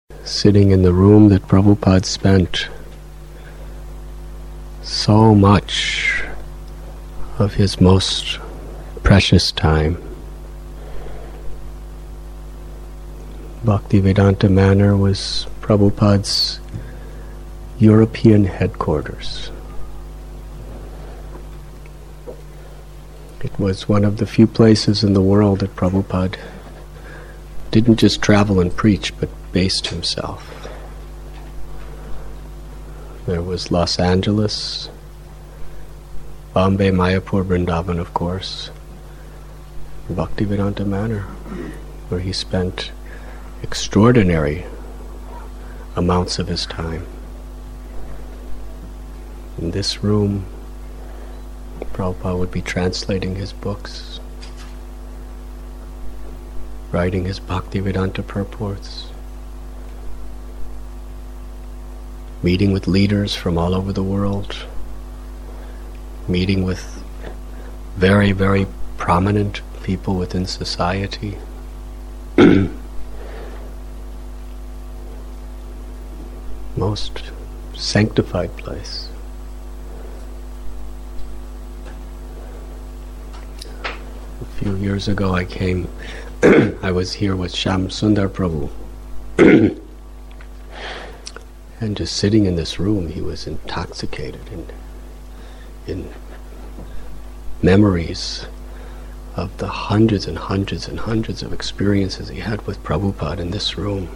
sitting in the room that Prabhupada spent so much of his most precious time. Bhaktivedanta Manor was Prabhupada's European headquarters. It was one of the few places in the world that Prabhupada didn't just travel and preach, but based himself. There was Los Angeles, Bombay, Mayapur, Vrindavan, of course, Bhaktivedanta Manor, where he spent extraordinary amounts of his time. In this room, Prabhupada would be translating his books, writing his Bhaktivedanta purports, meeting with leaders from all over the world, meeting with very, very prominent people within society. Most sanctified place. A few years ago I came, I was here with Shyam Sundar Prabhu. And just sitting in this room, he was intoxicated in memories of the hundreds and hundreds and hundreds of experiences he had with Prabhupada in this room.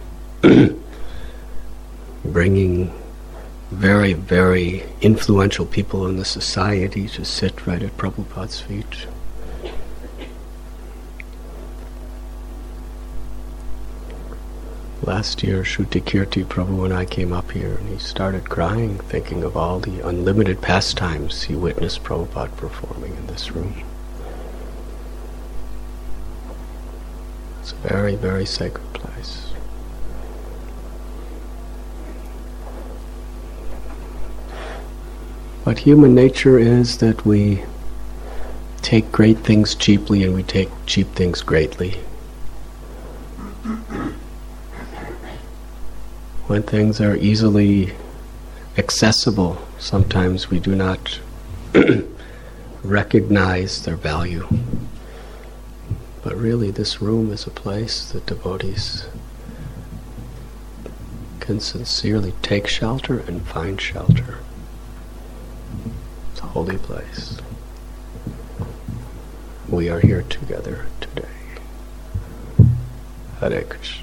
Bringing very, very influential people in the society to sit right at Prabhupada's feet. Last year, Shruti Kirti Prabhu and I came up here and he started crying, thinking of all the unlimited pastimes he witnessed Prabhupada performing in this room. It's a very, very sacred place. But human nature is that we take great things cheaply and we take cheap things greatly. When things are easily accessible, sometimes we do not recognize their value. But really, this room is a place that devotees can sincerely take shelter and find shelter. It's a holy place. We are here together today. Hare Krishna.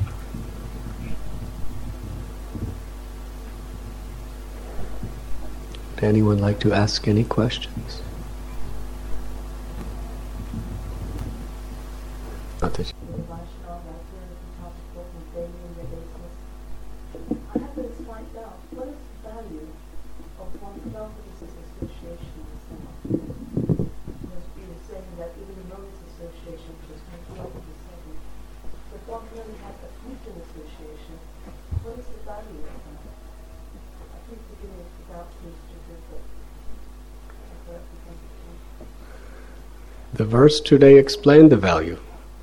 Would anyone like to ask any questions? Not that I have to find out what is the value of one Prophet's association with someone. You were saying that even the Moses association, which is not the second, but one really has a future association. What is the value of that? I think beginning without these two different. the verse today explained the value.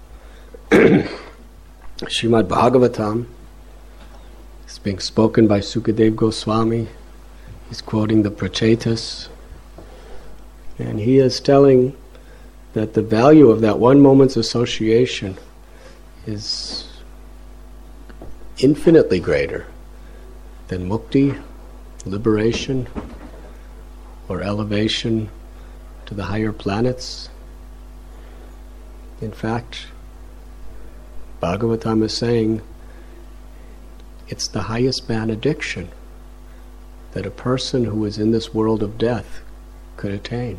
Srimad Bhagavatam is being spoken by Sukadev Goswami. He's quoting the Prachetas. And he is telling that the value of that one moment's association is infinitely greater than mukti, liberation, or elevation to the higher planets. In fact, Bhagavatam is saying it's the highest benediction that a person who is in this world of death could attain.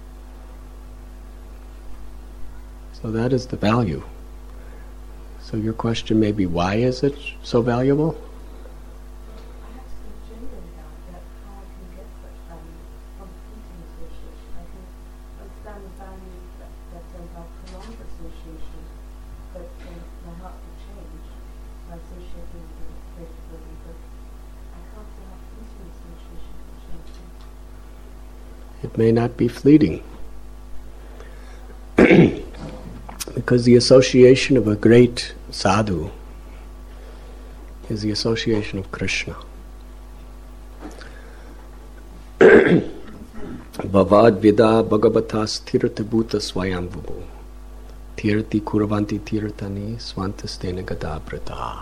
So that is the value. So your question may be, why is it so valuable? I have to genuinely doubt that how I can get such value from fleeting association. I can understand the value that about prolonged association, but my heart will change by associating with a greater body, but I can't see how fleeting association can change me. It may not be fleeting. Because the association of a great sadhu is the association of Krishna. Bhavad vida bhagavatas tirtha bhuta swayambhubu tirti kurvanti tirtani swantastena gadabrata.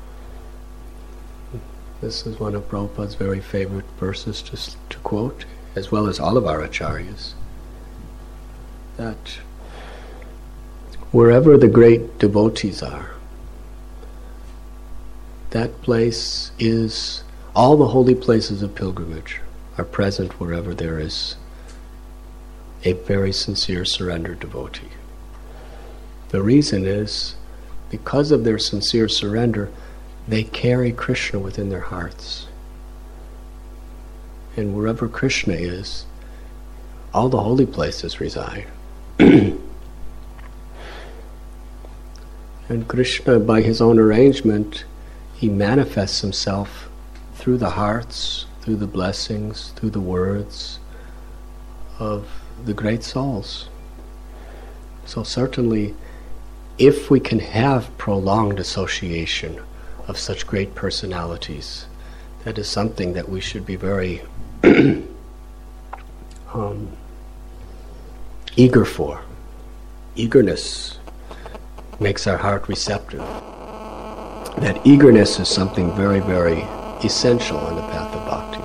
This is one of Prabhupada's very favorite verses to quote, as well as all of our acharyas, that wherever the great devotees are, that place is, all the holy places of pilgrimage are present wherever there is a very sincere surrendered devotee. The reason is, because of their sincere surrender, they carry Krishna within their hearts. And wherever Krishna is, all the holy places reside. And Krishna, by his own arrangement, he manifests himself through the hearts, through the blessings, through the words of the great souls. So certainly, if we can have prolonged association of such great personalities, that is something that we should be very eager for. Eagerness makes our heart receptive. That eagerness is something very, very essential on the path of bhakti.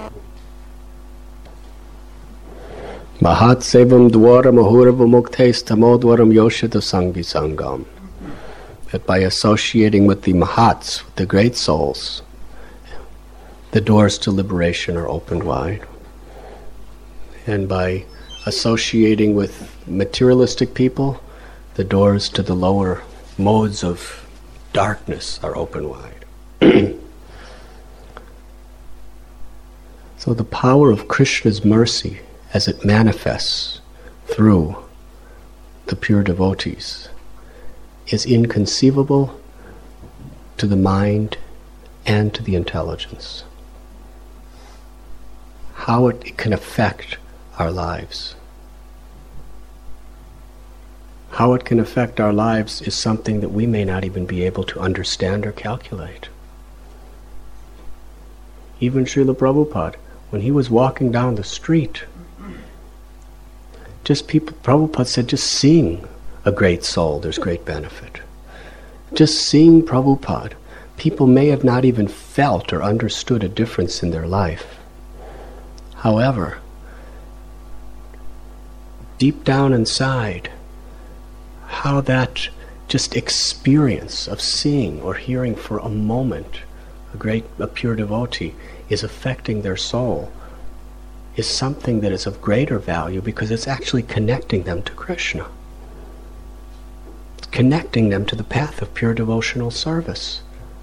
Mahat sevam dwara mahurava muktes tamodwaram yoshita sangi sangam. That by associating with the mahats, with the great souls, the doors to liberation are opened wide. And by associating with materialistic people, the doors to the lower modes of darkness are open wide. So the power of Krishna's mercy, as it manifests through the pure devotees, is inconceivable to the mind and to the intelligence. How it can affect our lives. How it can affect our lives is something that we may not even be able to understand or calculate. Even Srila Prabhupada, when he was walking down the street, Prabhupada said, just seeing a great soul, there's great benefit. Just seeing Prabhupada, people may have not even felt or understood a difference in their life. However, deep down inside, how that just experience of seeing or hearing for a moment a pure devotee is affecting their soul is something that is of greater value, because it's actually connecting them to Krishna. It's connecting them to the path of pure devotional service.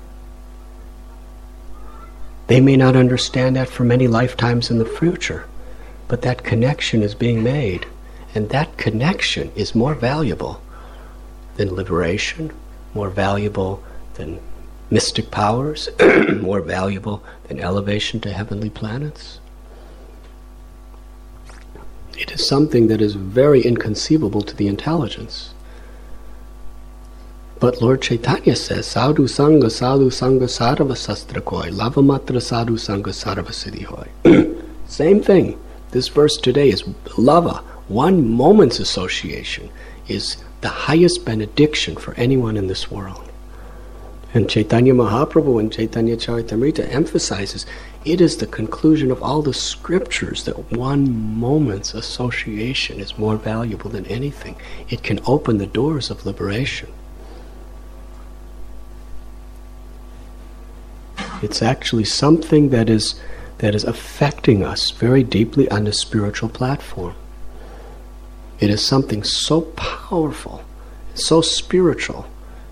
They may not understand that for many lifetimes in the future, but that connection is being made, and that connection is more valuable than liberation, more valuable than mystic powers, more valuable than elevation to heavenly planets. It is something that is very inconceivable to the intelligence. But Lord Chaitanya says, Sadhu Sangha Sarva Sastra Koi, Lavamatra Sadhu Sangha Sarva Siddhi Hoy. Same thing. This verse today is lava. One moment's association is the highest benediction for anyone in this world. And Chaitanya Mahaprabhu and Chaitanya Charitamrita emphasizes it is the conclusion of all the scriptures that one moment's association is more valuable than anything. It can open the doors of liberation. It's actually something that is affecting us very deeply on the spiritual platform. It is something so powerful, so spiritual,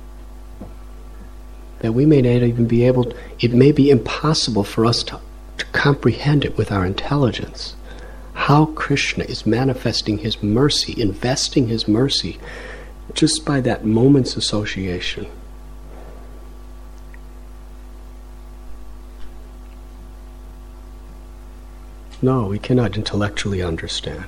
that we may not even be able, it may be impossible for us to comprehend it with our intelligence. How Krishna is manifesting his mercy, investing his mercy, just by that moment's association. No, we cannot intellectually understand.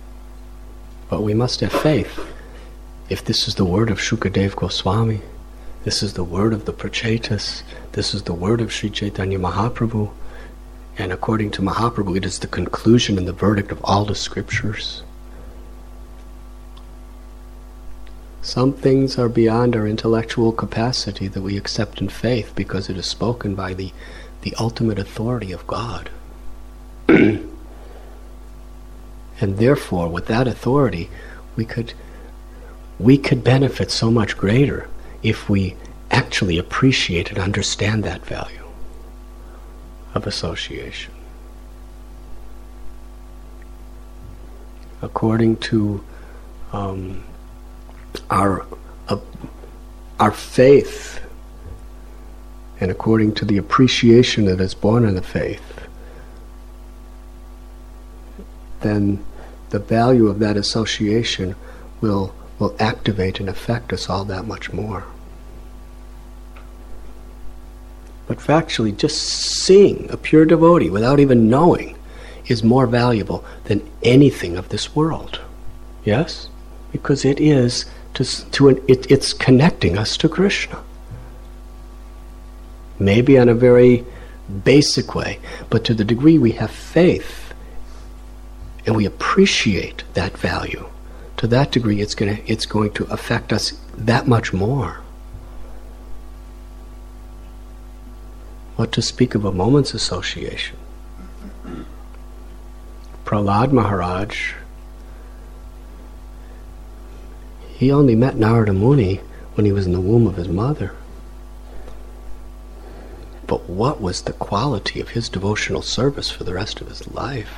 But we must have faith. If this is the word of Shukadev Goswami, This is the word of the Prachetas. This is the word of Sri Chaitanya Mahaprabhu. And according to Mahaprabhu, it is the conclusion and the verdict of all the scriptures. Some things are beyond our intellectual capacity that we accept in faith because it is spoken by the ultimate authority of God. And therefore, with that authority, we could benefit so much greater if we actually appreciate and understand that value of association. According to our faith, and according to the appreciation that is born in the faith, then the value of that association will activate and affect us all that much more. But factually, just seeing a pure devotee without even knowing is more valuable than anything of this world. Yes? Because it is it's connecting us to Krishna. Maybe on a very basic way, but to the degree we have faith and we appreciate that value, to that degree it's going to affect us that much more. What to speak of a moment's association? Prahlad Maharaj, he only met Narada Muni when he was in the womb of his mother. But what was the quality of his devotional service for the rest of his life?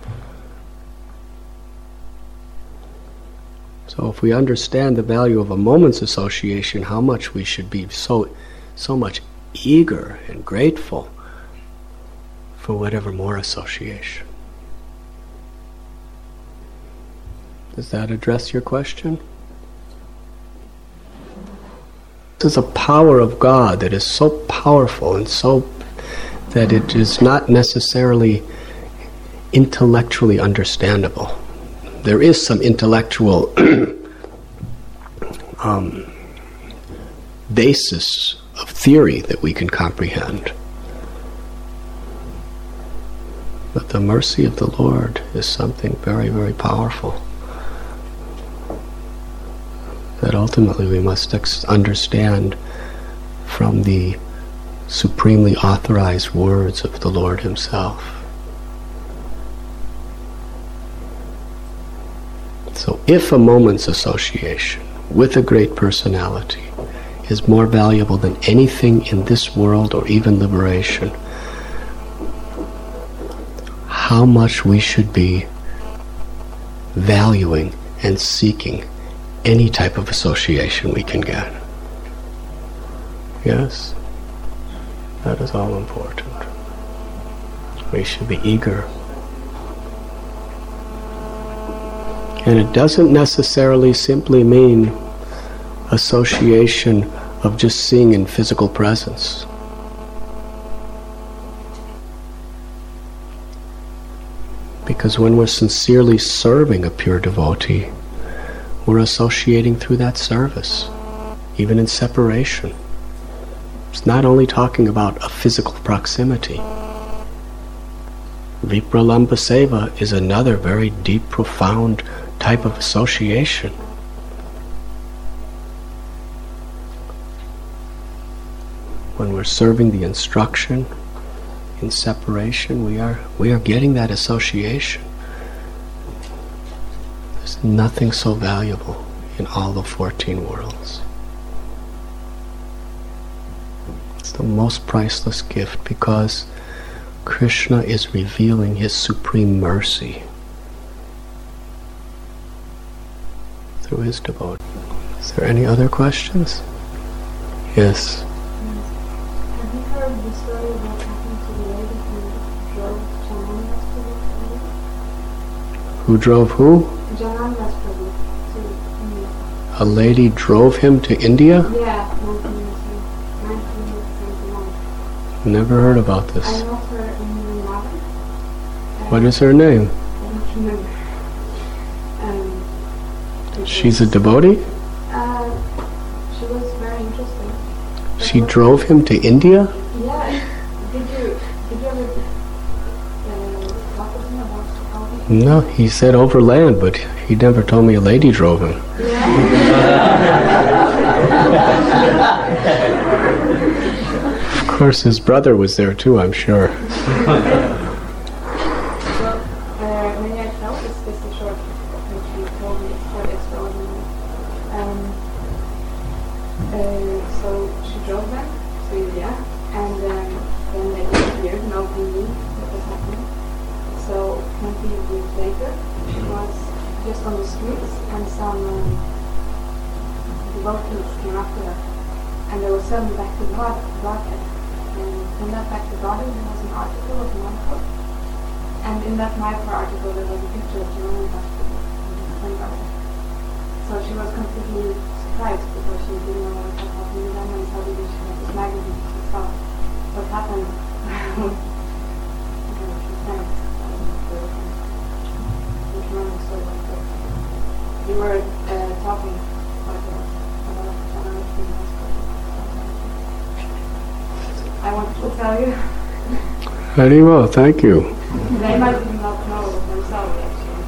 So if we understand the value of a moment's association, how much we should be so much eager and grateful for whatever more association. Does that address your question? This is a power of God that is so powerful and so that it is not necessarily intellectually understandable. There is some intellectual basis of theory that we can comprehend. But the mercy of the Lord is something very, very powerful that ultimately we must understand from the supremely authorized words of the Lord Himself. So if a moment's association with a great personality is more valuable than anything in this world or even liberation, how much we should be valuing and seeking any type of association we can get. Yes, that is all important. We should be eager. And it doesn't necessarily simply mean association of just seeing in physical presence. Because when we're sincerely serving a pure devotee, we're associating through that service, even in separation. It's not only talking about a physical proximity. Vipralambha Seva is another very deep, profound type of association. When we're serving the instruction in separation, we are getting that association. There's nothing so valuable in all the 14 worlds. It's the most priceless gift because Krishna is revealing His supreme mercy through His devotee. Is there any other questions? Yes. Have you heard the story of what happened to the lady who drove Janandas Prabhu to India? Who drove who? Janandas Prabhu to India. A lady drove him to India? Yeah, 1971. Never heard about this. I know her in Vrindavan. What is her name? I don't remember. She's a devotee? She was very interesting. She drove him to India? Yeah. Did you ever talk with him about how he... No, he said overland, but he never told me a lady drove him. Of course, his brother was there too, I'm sure. Well, maybe I felt this just a short, which you told me it's quite extraordinary. So she drove them to India, and then they disappeared. Nobody knew what was happening. So 20 weeks later, she was just on the streets, and some devotees came after her, and they were sent back to Dwarka. And from that back to Dwarka, there was an article of Mayapur, and in that Mayapur article there was a picture of Janani Hospital in Dwarka. So she was completely surprised because she didn't know what happened to them, and suddenly she had this magazine and saw what happened. You were talking about Janani Hospital. I wanted to tell you. Very well, thank you. They might not know themselves, actually.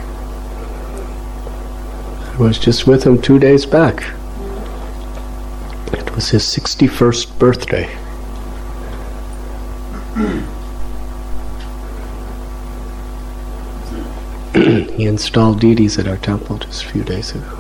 I was just with him 2 days back. It was his 61st birthday. He installed deities at our temple just a few days ago.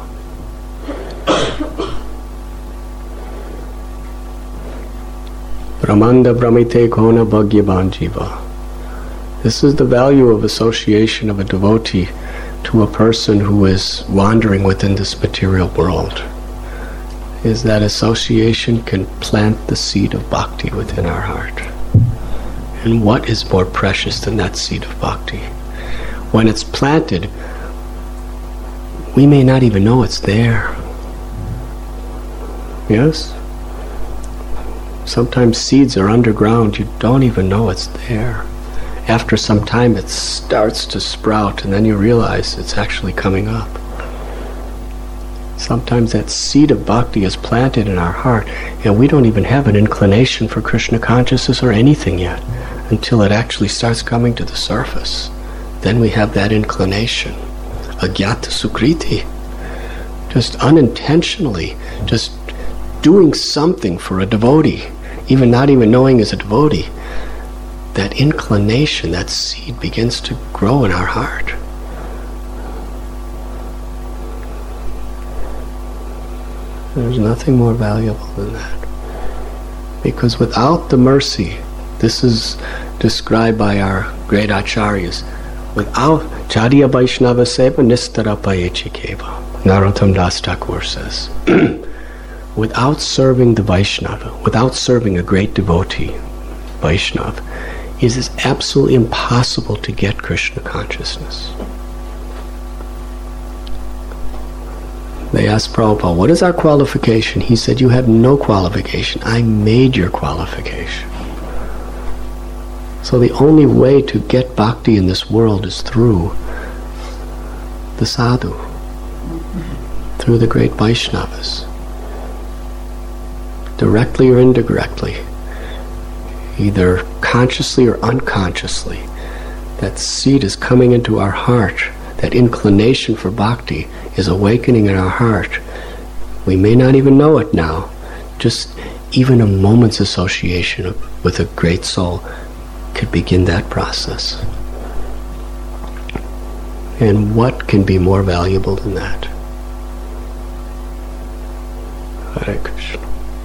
Brahmanda Brahmite Kona Bhagyavan Jiva. This is the value of association of a devotee to a person who is wandering within this material world. Is that association can plant the seed of bhakti within our heart. And what is more precious than that seed of bhakti? When it's planted, we may not even know it's there. Yes? Sometimes seeds are underground, you don't even know it's there. After some time it starts to sprout, and then you realize it's actually coming up. Sometimes that seed of bhakti is planted in our heart, and we don't even have an inclination for Krishna consciousness or anything yet, until it actually starts coming to the surface. Then we have that inclination, agyata sukriti, just unintentionally, just doing something for a devotee, even not even knowing is a devotee. That inclination, that seed begins to grow in our heart. There's nothing more valuable than that. Because without the mercy, this is described by our great acharyas, without Charya Vaishnava Seva Nistara Payechikeva, Narottam Das Thakur says, without serving the Vaishnava, without serving a great devotee, Vaishnava, it is absolutely impossible to get Krishna consciousness. They asked Prabhupada, what is our qualification? He said, you have no qualification. I made your qualification. So the only way to get bhakti in this world is through the sadhu, through the great Vaishnavas. Directly or indirectly, either consciously or unconsciously, that seed is coming into our heart. That inclination for bhakti is awakening in our heart. We may not even know it now. Just even a moment's association with a great soul could begin that process. And what can be more valuable than that? Hare Krishna.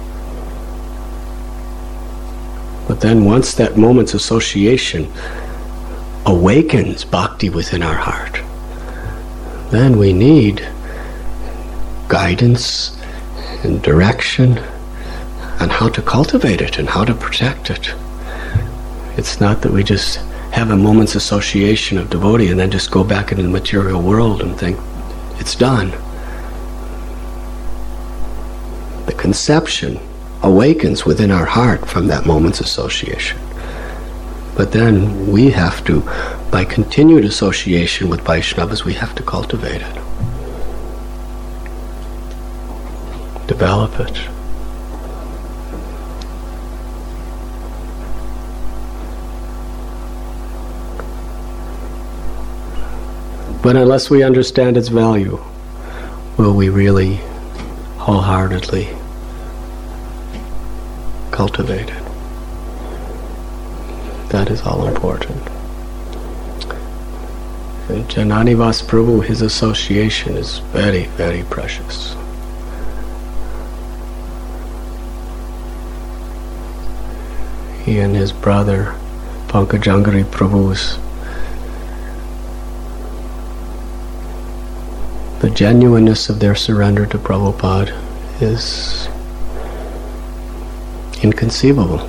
But then once that moment's association awakens bhakti within our heart, then we need guidance and direction on how to cultivate it and how to protect it. It's not that we just have a moment's association of devotee and then just go back into the material world and think it's done. The conception awakens within our heart from that moment's association. But then we have to, by continued association with Vaishnavas, we have to cultivate it. Develop it. But unless we understand its value, will we really wholeheartedly cultivate it? That is all important. And Jananivas Prabhu, his association is very, very precious. He and his brother Pankajangari Prabhu's, the genuineness of their surrender to Prabhupada is inconceivable.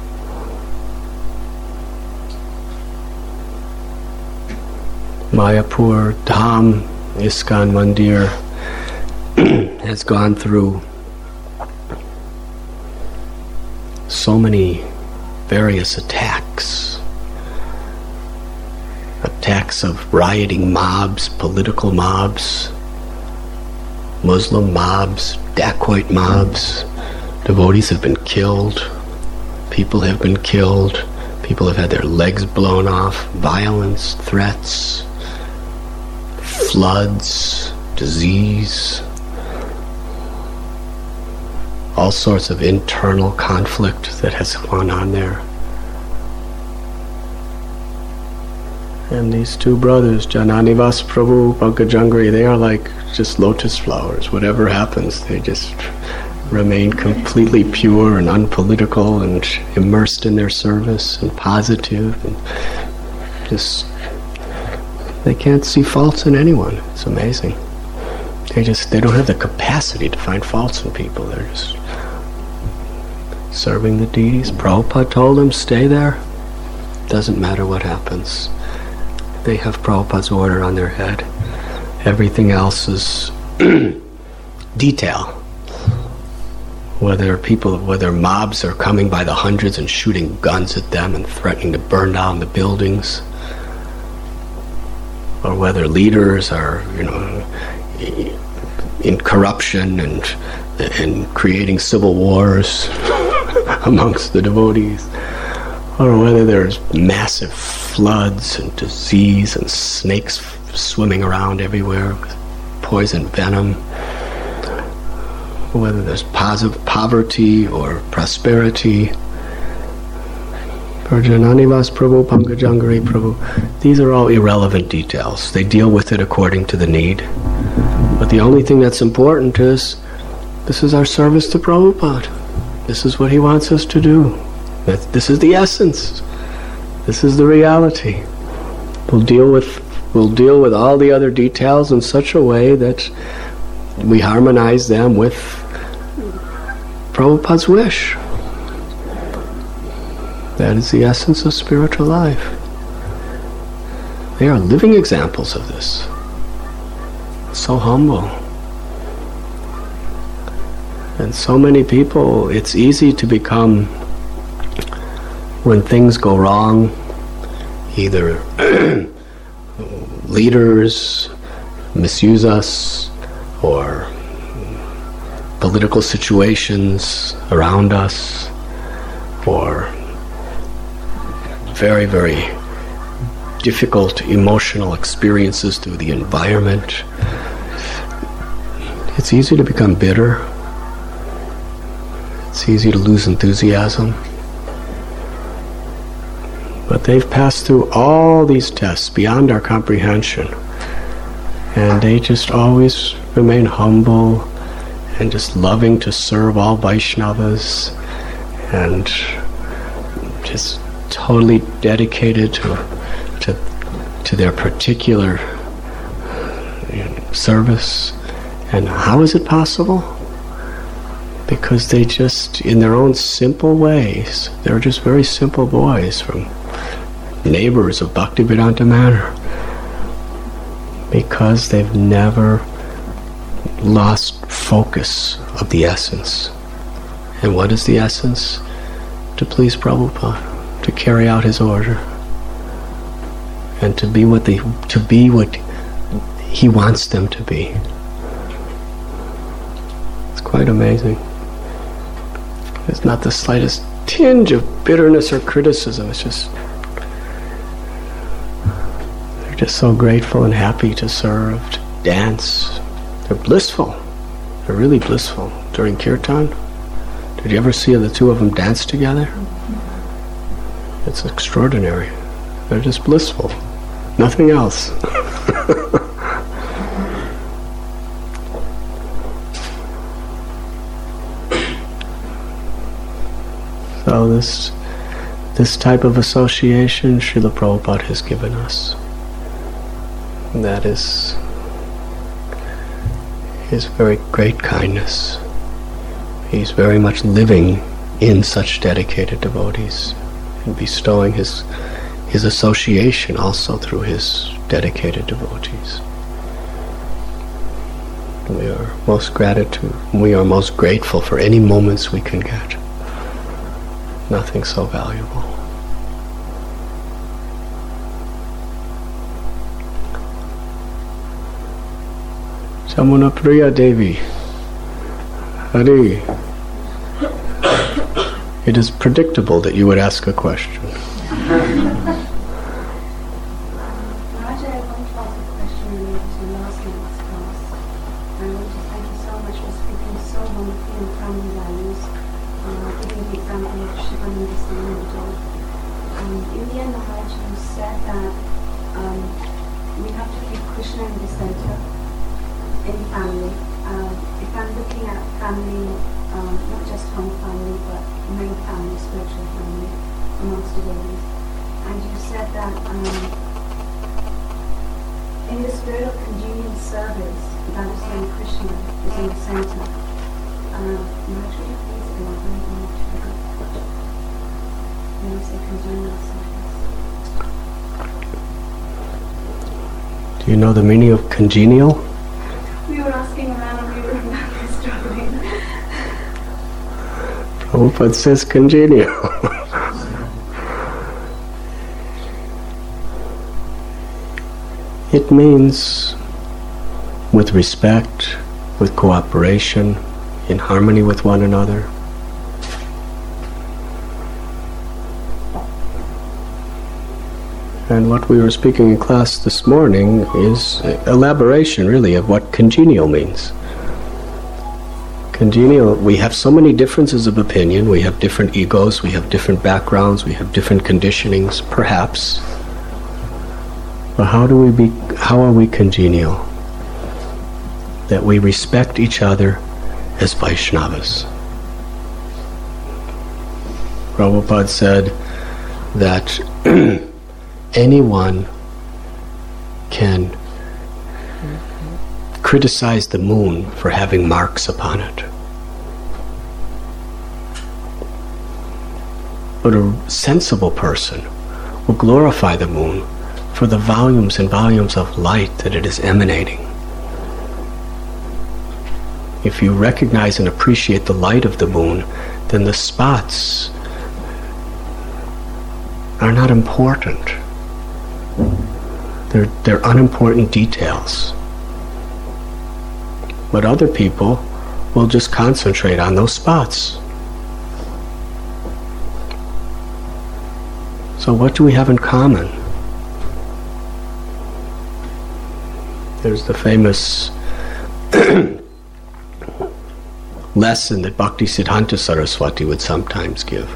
Mayapur Dham ISKCON Mandir has gone through so many various attacks of rioting mobs, political mobs, Muslim mobs, dacoit mobs. Devotees have been killed, people have been killed, people have had their legs blown off, violence, threats, floods, disease, all sorts of internal conflict that has gone on there. And these two brothers, Jananivas Prabhu, Pankajangari, they are like just lotus flowers. Whatever happens, they just remain completely pure and unpolitical and immersed in their service and positive, and just they can't see faults in anyone. It's amazing. They don't have the capacity to find faults in people. They're just serving the deities. Prabhupada told them, stay there. Doesn't matter what happens. They have Prabhupada's order on their head. Everything else is detail. Whether mobs are coming by the hundreds and shooting guns at them and threatening to burn down the buildings, or whether leaders are, in corruption and creating civil wars amongst the devotees, or whether there's massive floods and disease and snakes swimming around everywhere with poison venom, whether there's poverty or prosperity. For Jananivas Prabhu, Pankajangari Prabhu, these are all irrelevant details. They deal with it according to the need. But the only thing that's important is, this is our service to Prabhupada. This is what he wants us to do. This is the essence. This is the reality. We'll deal with all the other details in such a way that we harmonize them with Prabhupada's wish. That is the essence of spiritual life. They are living examples of this. So humble. And so many people, it's easy to become, when things go wrong, either leaders misuse us, or political situations around us, or very, very difficult emotional experiences through the environment. It's easy to become bitter. It's easy to lose enthusiasm. But they've passed through all these tests beyond our comprehension. And they just always remain humble and just loving to serve all Vaishnavas, and just totally dedicated to their particular service. And how is it possible? Because they just, in their own simple ways, they're just very simple boys from neighbors of Bhaktivedanta Manor, because they've never lost focus of the essence. And what is the essence? To please Prabhupada, to carry out his order, and to be what he wants them to be. It's quite amazing. There's not the slightest tinge of bitterness or criticism. It's just, they're They're just so grateful and happy to serve, to dance. They're blissful. They're really blissful. During kirtan, did you ever see the two of them dance together? It's extraordinary. They're just blissful. Nothing else. So this type of association Srila Prabhupada has given us. And that is his very great kindness. He's very much living in such dedicated devotees and bestowing his association also through his dedicated devotees. We are most grateful for any moments we can get. Nothing so valuable. Jamuna Priya Devi. Hari. It is predictable that you would ask a question. Do you know the meaning of congenial? We were asking around and we were struggling. Prabhupada says congenial. It means with respect, with cooperation, in harmony with one another. And what we were speaking in class this morning is elaboration, really, of what congenial means. Congenial, we have so many differences of opinion, we have different egos, we have different backgrounds, we have different conditionings, perhaps. But how are we congenial? That we respect each other as Vaishnavas. Prabhupada said that anyone can criticize the moon for having marks upon it. But a sensible person will glorify the moon for the volumes and volumes of light that it is emanating. If you recognize and appreciate the light of the moon, then the spots are not important. They're unimportant details. But other people will just concentrate on those spots. So what do we have in common? There's the famous lesson that Bhaktisiddhanta Saraswati would sometimes give.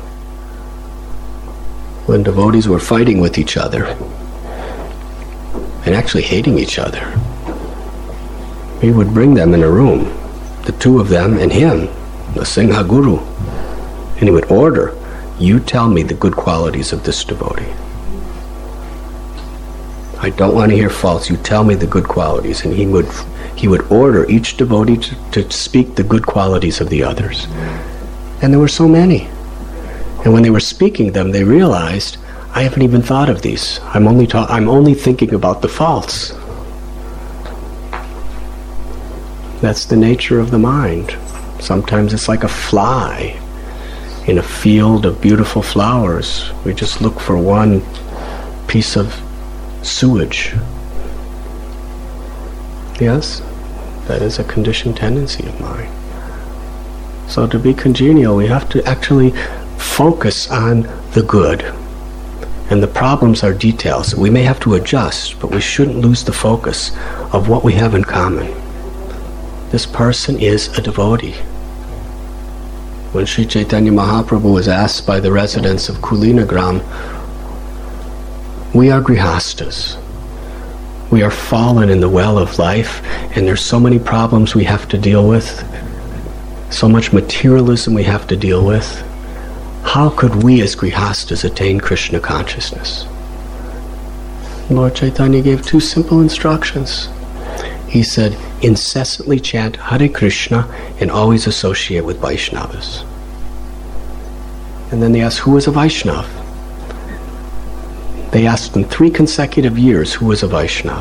When devotees were fighting with each other and actually hating each other, he would bring them in a room, the two of them and him, the Singha Guru, and he would order, you tell me the good qualities of this devotee. I don't want to hear faults, you tell me the good qualities. And he would order each devotee to speak the good qualities of the others. And there were so many. And when they were speaking them, they realized, I haven't even thought of these. I'm only thinking about the faults. That's the nature of the mind. Sometimes it's like a fly in a field of beautiful flowers. We just look for one piece of sewage. Yes, that is a conditioned tendency of mine. So to be congenial, we have to actually focus on the good And the problems are details. We may have to adjust, but we shouldn't lose the focus of what we have in common. This person is a devotee. When Sri Chaitanya Mahaprabhu was asked by the residents of Kulinagram, we are grihastas. We are fallen in the well of life, and there's so many problems we have to deal with, so much materialism we have to deal with. How could we as grihastas attain Krishna consciousness? Lord Chaitanya gave 2 simple instructions. He said, incessantly chant Hare Krishna and always associate with Vaishnavas. And then they asked, who was a Vaishnava? They asked in 3 consecutive years who was a Vaishnava.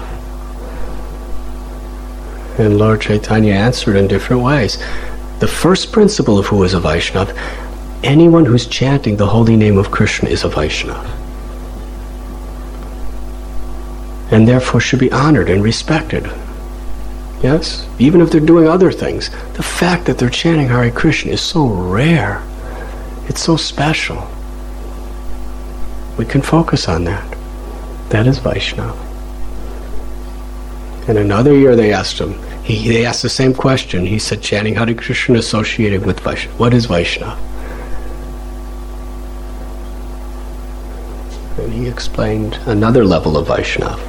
And Lord Chaitanya answered in different ways. The first principle of who is a Vaishnava, anyone who's chanting the holy name of Krishna is a Vaishnava. And therefore should be honored and respected. Yes? Even if they're doing other things, the fact that they're chanting Hare Krishna is so rare. It's so special. We can focus on that. That is Vaishnava. And another year they asked him, they asked the same question. He said, chanting Hare Krishna associated with Vaishnava. What is Vaishnava? And he explained another level of Vaishnava.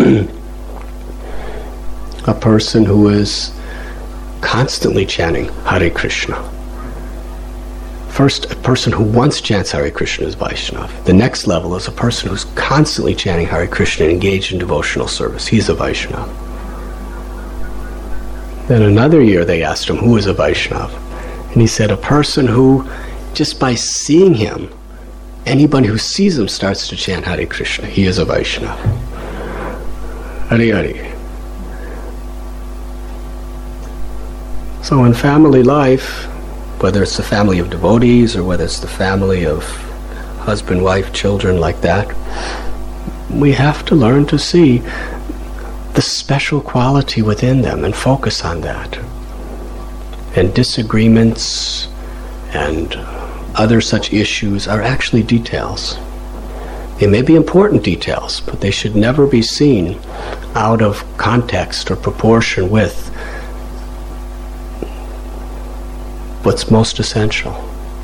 A person who is constantly chanting Hare Krishna. First, a person who once chants Hare Krishna is Vaishnava. The next level is a person who's constantly chanting Hare Krishna and engaged in devotional service. He's a Vaishnava. Then another year they asked him, who is a Vaishnava? And he said, a person who, just by seeing him, anybody who sees him starts to chant Hare Krishna. He is a Vaishnava. Hare Hare. So in family life, whether it's the family of devotees or whether it's the family of husband, wife, children, like that, we have to learn to see the special quality within them and focus on that. And disagreements and other such issues are actually details. They may be important details, but they should never be seen out of context or proportion with what's most essential.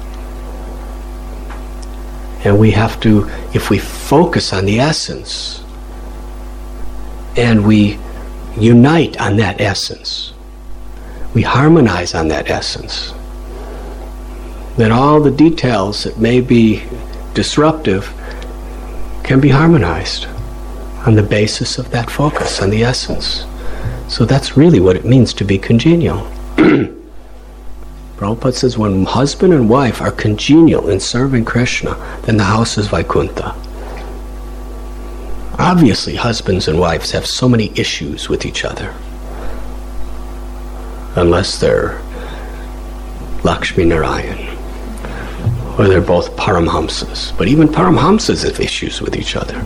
And we have to, if we focus on the essence and we unite on that essence, we harmonize on that essence, then all the details that may be disruptive can be harmonized on the basis of that focus on the essence. So that's really what it means to be congenial. Prabhupada says when husband and wife are congenial in serving Krishna, then the house is Vaikuntha. Obviously, husbands and wives have so many issues with each other. Unless they're Lakshmi Narayan, or they're both Paramhamsas. But even Paramhamsas have issues with each other.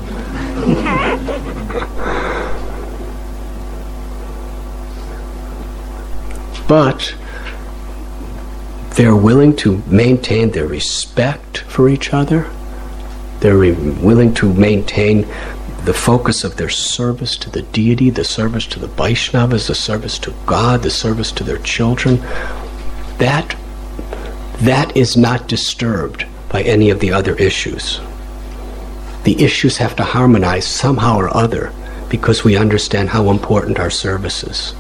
But they're willing to maintain their respect for each other. They're willing to maintain the focus of their service to the deity, the service to the Vaishnavas, the service to God, the service to their children. That is not disturbed by any of the other issues. The issues have to harmonize somehow or other because we understand how important our service is.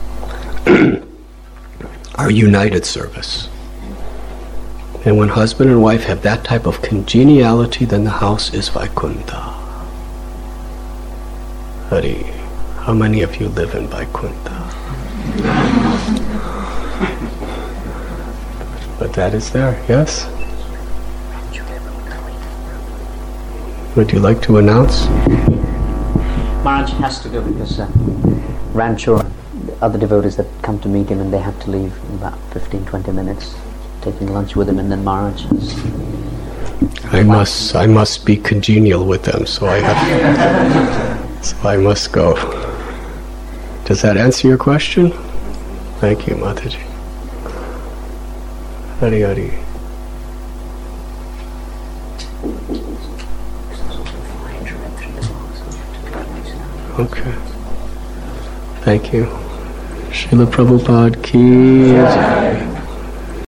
Our united service. And when husband and wife have that type of congeniality, then the house is Vaikuntha. Hari, how many of you live in Vaikuntha? But that is there, yes? Would you like to announce? Maharaj has to go because Rancho, other devotees that come to meet him, and they have to leave in about 15-20 minutes. Taking lunch with him, and then Maharaj is... I must be congenial with them, so I must go. Does that answer your question? Thank you, Mataji. Hari Hari. Okay. Thank you. Srila Prabhupada ki jai.